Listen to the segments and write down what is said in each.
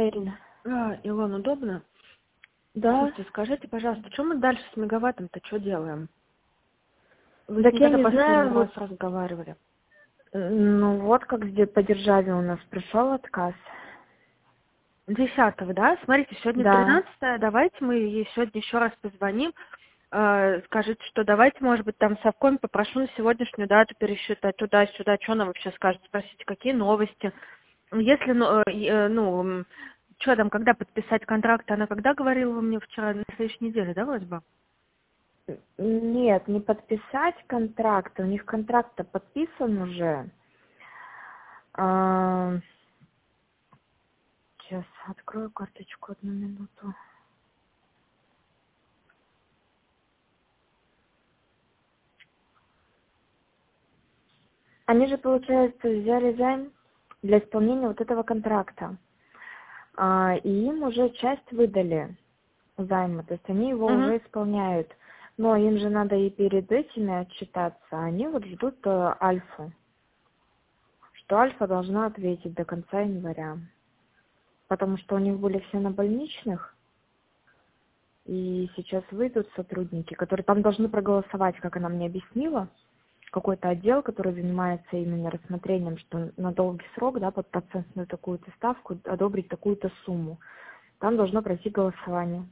Да, Ирина. Илон, удобно? Да. Слушайте, скажите, пожалуйста, что мы дальше с мегаваттом-то что делаем? Вы Так с ним я когда не последний знаю, раз вот, разговаривали? ну вот как где по державе у нас пришел отказ. 10-го, да? Смотрите, сегодня Да. 13-е, давайте мы ей сегодня еще раз позвоним, скажите, что давайте, может быть, там совком попрошу на сегодняшнюю дату пересчитать туда-сюда, что она вообще скажет, спросите, какие новости. Если, что там, когда подписать контракт, она когда говорила вы мне вчера, на следующей неделе, да, вроде бы? Нет, не подписать контракт. У них контракт-то подписан уже. Сейчас открою карточку, 1 минуту. Они же, получается, взяли займ для исполнения вот этого контракта. И им уже часть выдали займа, то есть они его Угу. уже исполняют. Но им же надо и перед этими отчитаться. Они вот ждут Альфу, что Альфа должна ответить до конца января. Потому что у них были все на больничных, и сейчас выйдут сотрудники, которые там должны проголосовать, как она мне объяснила, какой-то отдел, который занимается именно рассмотрением, что на долгий срок, да, под процентную такую-то ставку одобрить такую-то сумму. Там должно пройти голосование.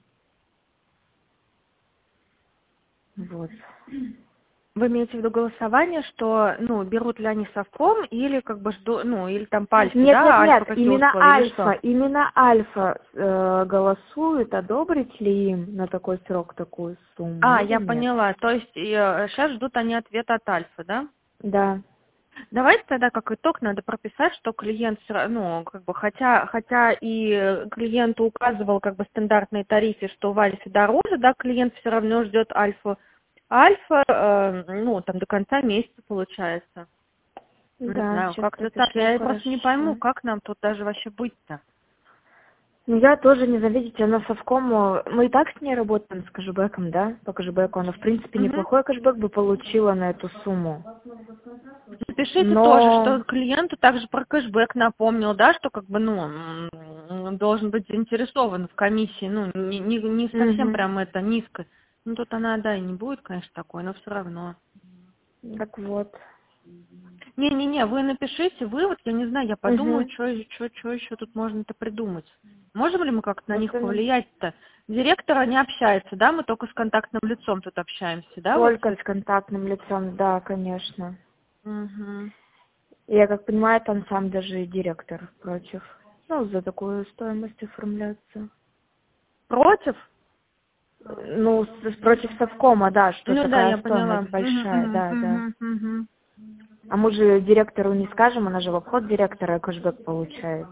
Вот. Вы имеете в виду голосование, что, берут ли они совком или как бы или там по Альфе, Нет, нет, да, нет, Альфа какие именно условия, или что? Альфа голосует, одобрить ли им на такой срок такую сумму или Я нет. поняла, то есть сейчас ждут они ответа от Альфа, да? Да. Давайте тогда как итог надо прописать, что клиент все равно, хотя и клиенту указывал как бы стандартные тарифы, что в Альфе дороже, да, клиент все равно ждет Альфу. Альфа, там до конца месяца получается. Не Да, знаю, сейчас как-то так. пропишу, Я просто не пойму, хорошо. как нам тут даже вообще быть-то. Ну, я тоже не знаю, видите, она совкому, мы и так с ней работаем с кэшбэком, да, по кэшбэку, она, в принципе, Мгм. неплохой кэшбэк бы получила на эту сумму. Напишите тоже, Но, что клиенту также про кэшбэк напомнил, да, что как бы, должен быть заинтересован в комиссии, не совсем мгм. прям это низко. Тут она, да, и не будет, конечно, такой, но все равно. Так вот. Не-не-не, вы напишите вывод, я не знаю, я подумаю, Угу. что еще тут можно-то придумать. Можем ли мы как-то на них Просто повлиять-то? Директора не общается, да, мы только с контактным лицом тут общаемся, да, вот только с контактным лицом, да, конечно. Мгм. Я как понимаю, там сам даже и директор против. Ну, за такую стоимость оформляться. Против? Ну, против совкома, да, что Ну да, такая я поняла. стоимость Мгм, большая, мгм, да, да. мгм, мгм. А мы же директору не скажем, она же в обход директора кэшбэк получает.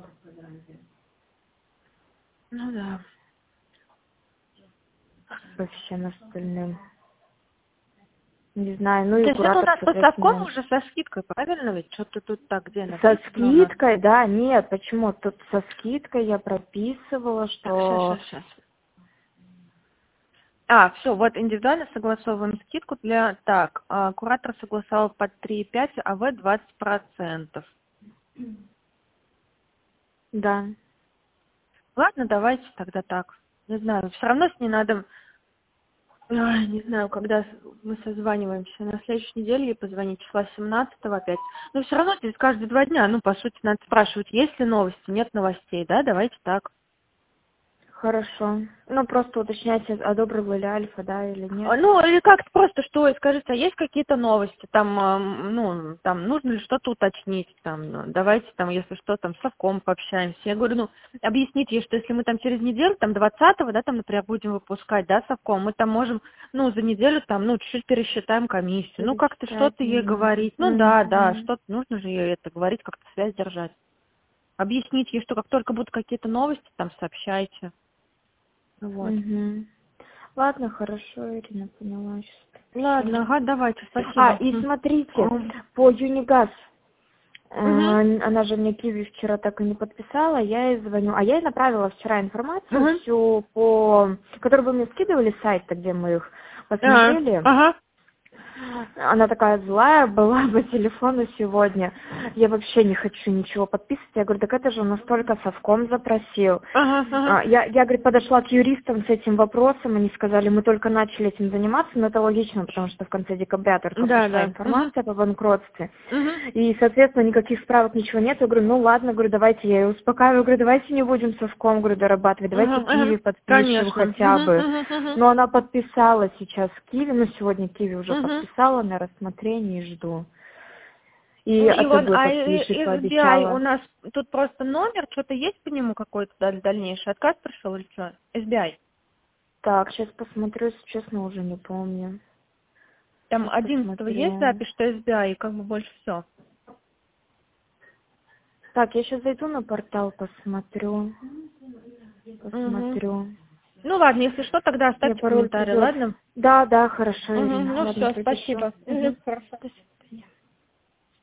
Ну да. По всем остальным. Не знаю, ну и То есть это у куратор, нас по совкому соответственно, уже со скидкой, правильно ведь? Что-то тут так где со написано у нас? скидкой, да, нет, почему? Тут со скидкой я прописывала, Так, что... сейчас. Все, вот индивидуально согласовываем скидку куратор согласовал под 3,5, а в 20%. Да. Ладно, давайте тогда так. Не знаю, все равно с ней надо, не знаю, когда мы созваниваемся, на следующей неделе ей позвонить, числа 17-го опять. Но все равно через каждые 2 дня, по сути, надо спрашивать, есть ли новости, нет новостей, да, давайте так. Хорошо. Ну, просто уточняйте, одобрила ли Альфа, да, или нет. Или как-то просто, что, скажите, а есть какие-то новости, там нужно ли что-то уточнить, давайте, если что, с совком пообщаемся. Я говорю, объяснить ей, что если мы через неделю, 20-го, да, например, будем выпускать, да, совком, мы можем, за неделю, чуть-чуть пересчитаем комиссию, как-то Пересчитать что-то ей немного. говорить, да, Угу. что-то нужно же ей это говорить, как-то связь держать. Объяснить ей, что как только будут какие-то новости, сообщайте. Вот. Угу. Ладно, хорошо, Ирина, поняла, сейчас Ладно, пропишу. давайте, спасибо. И смотрите, Мгм. по Юнигаз, Мгм. она же мне киви вчера так и не подписала, я ей звоню. А я ей направила вчера информацию Мгм. всю, которую вы мне скидывали, сайт, где мы их посмотрели. Ага. Она такая злая была по телефону сегодня. Я вообще не хочу ничего подписывать. Я говорю, так это же он настолько совком запросил. Я, говорит, подошла к юристам с этим вопросом, они сказали, мы только начали этим заниматься, но это логично, потому что в конце декабря только пришла информация по банкротстве. И, соответственно, никаких справок, ничего нет. Я говорю, ну ладно, говорю, давайте, я ее успокаиваю, говорю, давайте не будем совком, говорю, дорабатывать, давайте Киви подпишем хотя бы. Но она подписала сейчас Киви, ну сегодня Киви уже подписала на рассмотрение и жду. И Иван, а пообещала. у нас тут просто номер, что-то есть по нему какой-то дальнейший отказ пришел или что? SBI. Так, сейчас посмотрю, честно, уже не помню. Там 11-го есть запись, что SBI, и как бы больше все. Так, я сейчас зайду на портал, посмотрю. Ну ладно, если что, тогда оставьте комментарий, ладно? Да, хорошо. Ну ладно, все, спасибо. Хорошо.